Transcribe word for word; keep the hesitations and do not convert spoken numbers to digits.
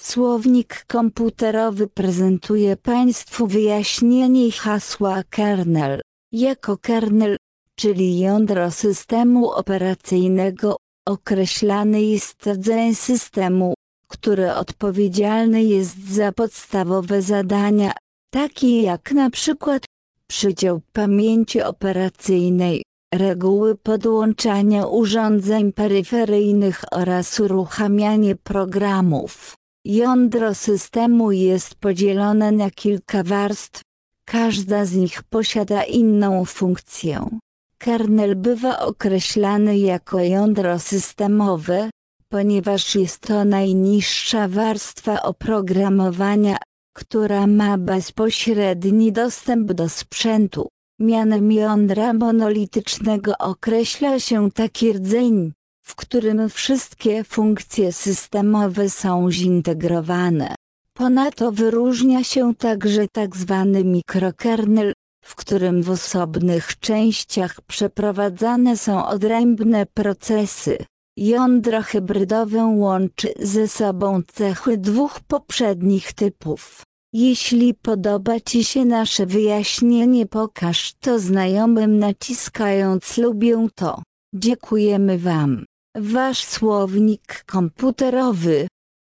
Słownik komputerowy prezentuje Państwu wyjaśnienie hasła kernel. Jako kernel, czyli jądro systemu operacyjnego, określany jest rdzeń systemu, który odpowiedzialny jest za podstawowe zadania, takie jak na przykład przydział pamięci operacyjnej, reguły podłączania urządzeń peryferyjnych oraz uruchamianie programów. Jądro systemu jest podzielone na kilka warstw, każda z nich posiada inną funkcję. Kernel bywa określany jako jądro systemowe, ponieważ jest to najniższa warstwa oprogramowania, która ma bezpośredni dostęp do sprzętu. Mianem jądra monolitycznego określa się taki rdzeń, w którym wszystkie funkcje systemowe są zintegrowane. Ponadto wyróżnia się także tzw. mikrokernel, w którym w osobnych częściach przeprowadzane są odrębne procesy. Jądro hybrydowe łączy ze sobą cechy dwóch poprzednich typów. Jeśli podoba Ci się nasze wyjaśnienie, pokaż to znajomym naciskając lubię to. Dziękujemy Wam. Wasz słownik komputerowy.